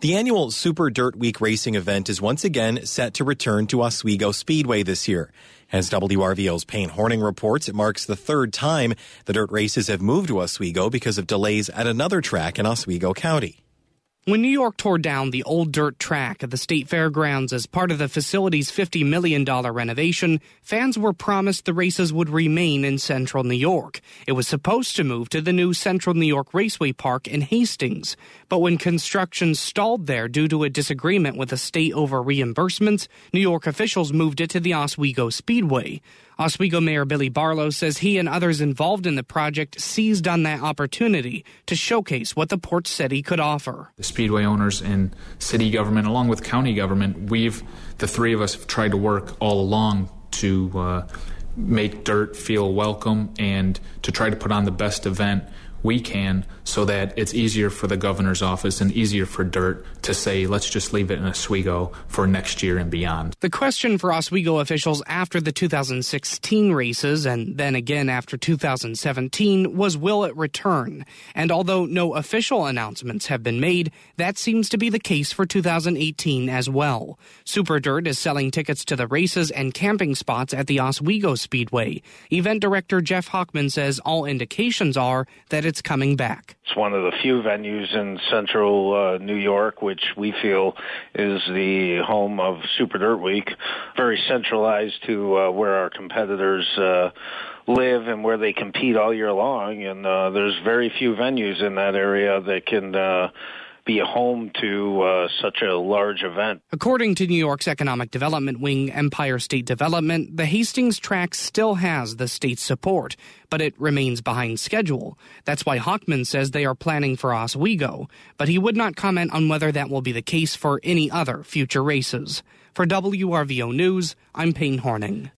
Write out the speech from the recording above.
The annual Super Dirt Week racing event is once again set to return to Oswego Speedway this year. As WRVO's Payne Horning reports, it marks the third time the dirt races have moved to Oswego because of delays at another track in Oswego County. When New York tore down the old dirt track at the State Fairgrounds as part of the facility's $50 million renovation, fans were promised the races would remain in central New York. It was supposed to move to the new Central New York Raceway Park in Hastings. But when construction stalled there due to a disagreement with the state over reimbursements, New York officials moved it to the Oswego Speedway. Oswego Mayor Billy Barlow says he and others involved in the project seized on that opportunity to showcase what the Port City could offer. The Speedway owners and city government, along with county government, the three of us have tried to work all along to make dirt feel welcome and to try to put on the best event we can so that it's easier for the governor's office and easier for dirt to say, let's just leave it in Oswego for next year and beyond. The question for Oswego officials after the 2016 races and then again after 2017 was, will it return? And although no official announcements have been made, that seems to be the case for 2018 as well. Super Dirt is selling tickets to the races and camping spots at the Oswego Speedway. Event director Jeff Hockman says all indications are that it's coming back. It's one of the few venues in central New York, which we feel is the home of Super Dirt Week, very centralized to where our competitors live and where they compete all year long. And there's very few venues in that area that can be a home to such a large event. According to New York's economic development wing, Empire State Development, the Hastings track still has the state's support, but it remains behind schedule. That's why Hockman says they are planning for Oswego, but he would not comment on whether that will be the case for any other future races. For WRVO News, I'm Payne Horning.